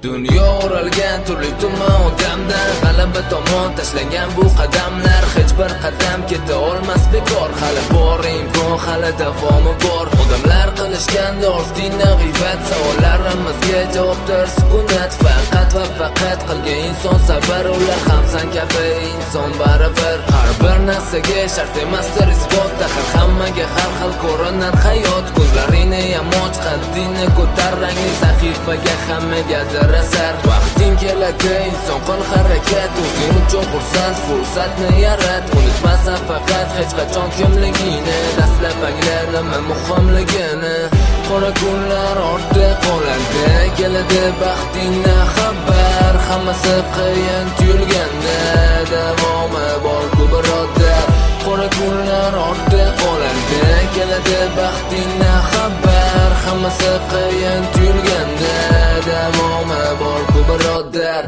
Dunyo o'ralgan turli tuman odamdan, g'alaba tomon tashlangan bu qadamlar hech bir qadam keta olmas bekor. Hali bor imkon, hali davomi bor. Odamlar qilishganda ortina g'iybat, savollarimizga javobdir sukunat. Faqat va faqat qilgan inson sabr, ular ham san kabi inson baribir. Har bir narsaga shart emasdir isbot, axir hammaga har xil ko'rinar hayot. Ko'zlaringni yamoch, qaddingni ko'tar, rangli sahifaga hammagadir asar. Vaqting keladi, inson qil harakat, o'zing uchun xursand, fursatni yarat. Unutmasan faqat hech qachon kimligingni, dastlab angla nima muhimligini. Qora kunlar ortda qoladi, keladi baxtingni xabar. Hammasi qiyin tuyulganda davomi bor-ku birodar. Qora kunlar ortda qoladi, keladi baxtingni xabar. Hammasi qiyin tuyulganda davomi bor-ku birodar.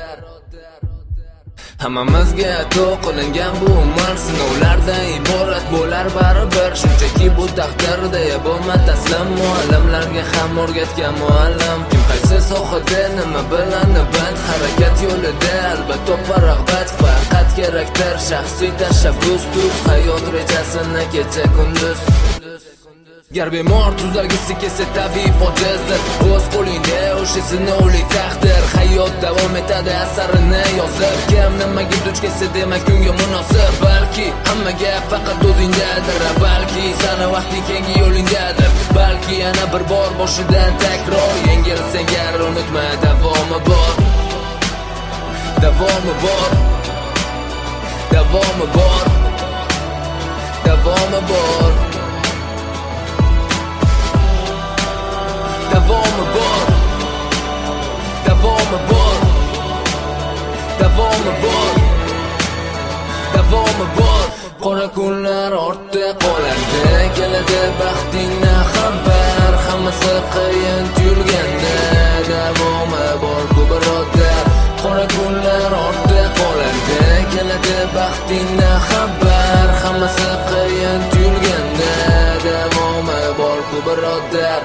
Hammamizga ato qilingan bu umr sinovlardan iborat bo'lar baribir. Shunchaki bu taqdirda bo'lma taslim, muallimlarga ham o'rgatgan muallim. Kim qaysi sohada nima bilan band, harakat yo'lida albatta topar rag'bat. Faqat kerakdir shaxsiy tashabbus, tuz hayot rejasini kecha kunduz. Gar bemor tuzalgisi kelsa tabib ojizdir, o'z qo'lingda o'sha sinovli taqdir. Hayot davom etadi asarini yozib, kim nimaga duch kelsa demak unga munosib. Balki hamma gap faqat o'zingdadir, balki sana vaqting keyingi yo'lingdadir. Balki yana bir bor boshidan takror, yengilsang gar unutma davomi bor. Davomi bor. Davomi bor. Davomi bor. Davomi bor. Davomi bor. Davomi bor. Davomi bor. Qora kunlar ortda qoladi, keladi baxtingni xabar. Hammasi qiyin tuyulganda davomi bor-ku birodar. Qora kunlar ortda qoladi, keladi baxtingni xabar. Hammasi qiyin tuyulganda davomi bor-ku birodar.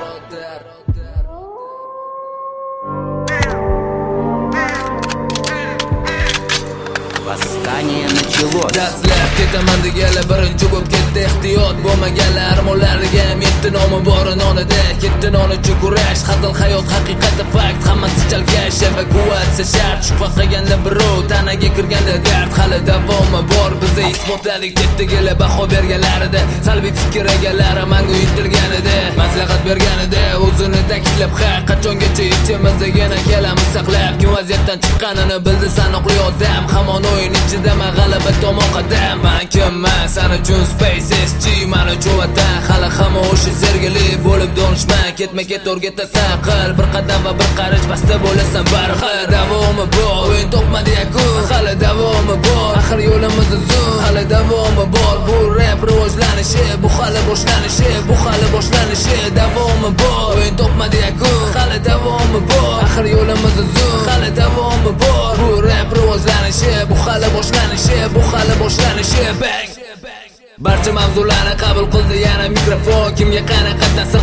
Восстание началось. Dastlab ketaman deganlar birinchi bo'lib ketdi. Ehtiyot bo'lmaganlar armonlariga yetti nomi bor nonida. Ketdi non uchun kurash, hazil hayot haqiqati fakt. Hammasi chalkash, evakuatsiya shart. Shubha qilganda birov tanaga kirganda dard. Hali davomi bor, biza isbotladik chetdagilar baho berganlarida. Salbiy fikr egalari manga uyutilganida, maslahat berganida o'zini ta'kidlab, har qachongacha ichimizdagina kelamiz saqlab. Kim vaziyatdan chiqqanini bildi sanoqli odam, hamon o'yin ichidama g'alaba tomon qadam. Men kimman sen uchun Space SG, men uchun vatan hali hamma o'sha sergili bo'lib donishman. Ketma-ket o'rgatasan qil, bir qadam va bir qarich pastda bo'lasan barxil. Davomi bor, o'yin topmadi yakun, hali davomi bor, axir yo'limiz uzun. Hali davomi bor, bu rap rivojlanishi, bu hali boshlanishi, bu hali boshlanishi. Davomi bor, o'yin topmadi yakun, hali davomi bor, axir yo'limiz uzun. Hali davomi bor, bu rap rivojlanishi, bu hali boshlanishi, bu hali boshlanishi. Bang! Barcha mavzularni qabul qildi yana mikrofon. Kimga qanaqa ta'sir